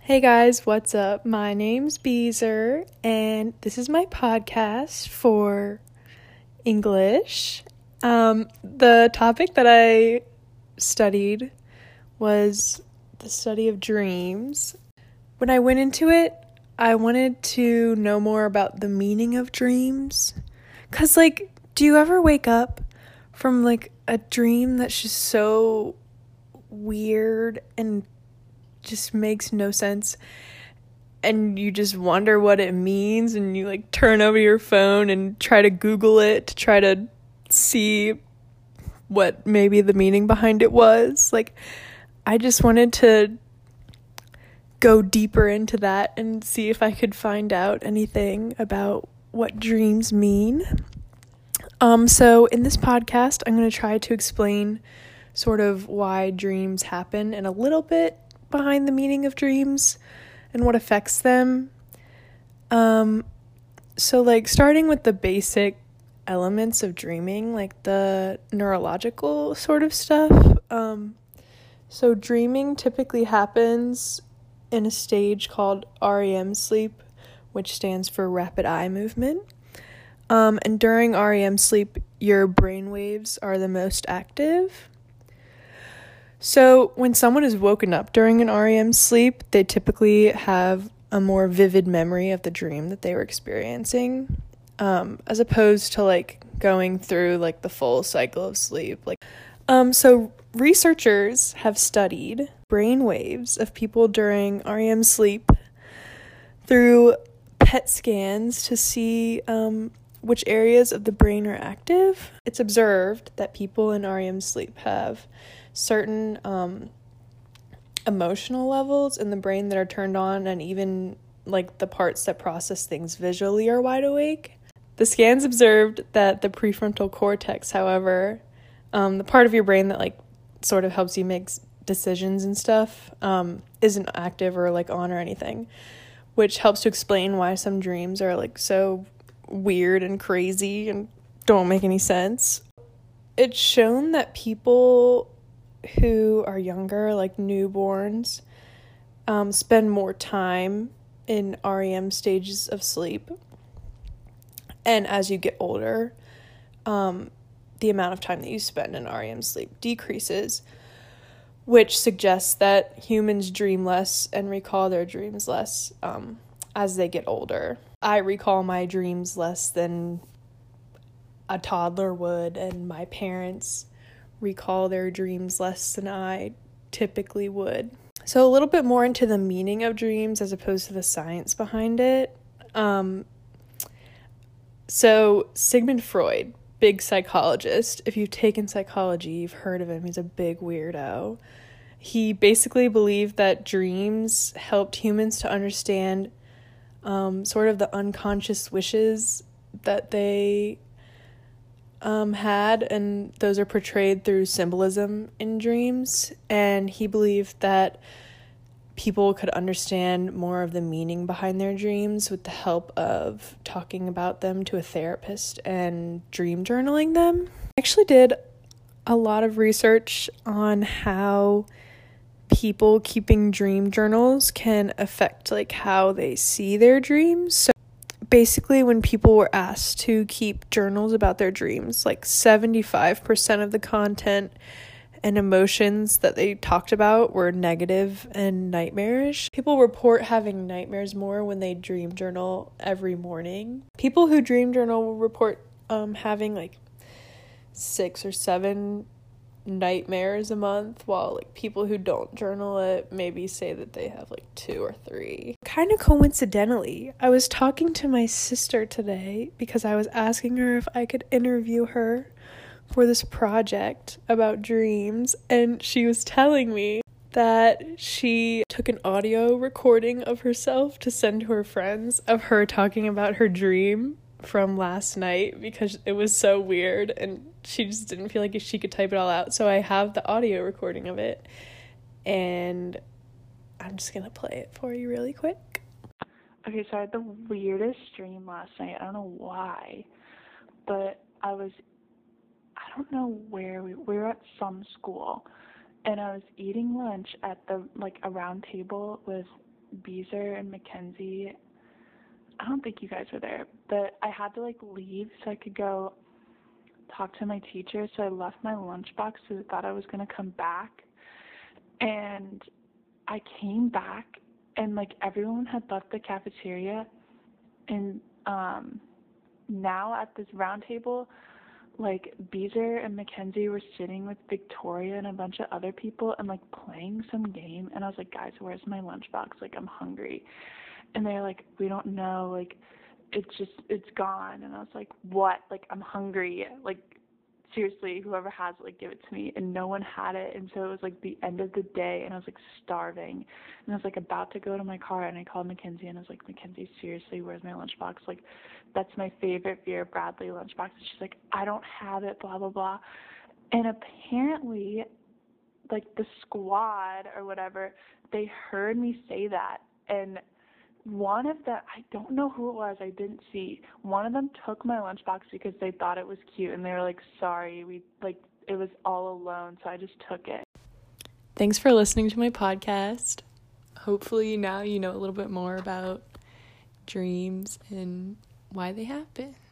Hey guys, what's up? My name's Beezer, and this is my podcast for English. The topic that I studied was the study of dreams. When I went into it, I wanted to know more about the meaning of dreams. 'Cause, do you ever wake up from, a dream that's just so weird and just makes no sense, and you just wonder what it means, and you turn over your phone and try to Google it to try to see what maybe the meaning behind it was? I just wanted to go deeper into that and see if I could find out anything about what dreams mean. So in this podcast, I'm going to try to explain sort of why dreams happen and a little bit behind the meaning of dreams and what affects them. So starting with the basic elements of dreaming, the neurological sort of stuff. So dreaming typically happens in a stage called REM sleep, which stands for rapid eye movement. And during REM sleep, your brain waves are the most active. So when someone is woken up during an REM sleep, they typically have a more vivid memory of the dream that they were experiencing, as opposed to going through the full cycle of sleep. So researchers have studied brain waves of people during REM sleep through PET scans to see which areas of the brain are active. It's observed that people in REM sleep have certain emotional levels in the brain that are turned on, and even the parts that process things visually are wide awake. The scans observed that the prefrontal cortex, however, the part of your brain that sort of helps you make decisions and stuff, isn't active or on or anything, which helps to explain why some dreams are so weird and crazy and don't make any sense. It's shown that people who are younger, newborns, spend more time in REM stages of sleep. And as you get older, the amount of time that you spend in REM sleep decreases, which suggests that humans dream less and recall their dreams less as they get older. I recall my dreams less than a toddler would, and my parents recall their dreams less than I typically would. So a little bit more into the meaning of dreams as opposed to the science behind it. So Sigmund Freud, big psychologist. If you've taken psychology, you've heard of him. He's a big weirdo. He basically believed that dreams helped humans to understand sort of the unconscious wishes that they had, and those are portrayed through symbolism in dreams. And he believed that people could understand more of the meaning behind their dreams with the help of talking about them to a therapist and dream journaling them. I actually did a lot of research on how people keeping dream journals can affect how they see their dreams. So basically, when people were asked to keep journals about their dreams, 75% of the content and emotions that they talked about were negative and nightmarish. People report having nightmares more when they dream journal every morning. People who dream journal will report having 6 or 7 nightmares a month, while people who don't journal it maybe say that they have 2 or 3. Kind of coincidentally, I was talking to my sister today because I was asking her if I could interview her for this project about dreams, and she was telling me that she took an audio recording of herself to send to her friends of her talking about her dream from last night because it was so weird and she just didn't feel like she could type it all out. So I have the audio recording of it, and I'm just gonna play it for you really quick. Okay, so I had the weirdest dream last night. I don't know why, but I don't know where we were at some school, and I was eating lunch at the a round table with Beezer and Mackenzie, I don't think you guys were there, but I had to, like, leave so I could go talk to my teacher, so I left my lunchbox because I thought I was going to come back, and I came back, and, like, everyone had left the cafeteria, and now at this round table, like, Beezer and Mackenzie were sitting with Victoria and a bunch of other people and, like, playing some game, and I was like, guys, where's my lunchbox? Like, I'm hungry. And they're like, we don't know, like, it's gone. And I was like, what? Like, I'm hungry. Like, seriously, whoever has it, like, give it to me. And no one had it, and so it was, like, the end of the day, and I was, like, starving. And I was, like, about to go to my car, and I called Mackenzie, and I was like, Mackenzie, seriously, where's my lunchbox? Like, that's my favorite Vera Bradley lunchbox. And she's like, I don't have it, blah, blah, blah. And apparently, like, the squad or whatever, they heard me say that, and one of them, I don't know who it was, I didn't see. One of them took my lunchbox because they thought it was cute, and they were like, sorry, it was all alone, so I just took it. Thanks for listening to my podcast. Hopefully now you know a little bit more about dreams and why they happen.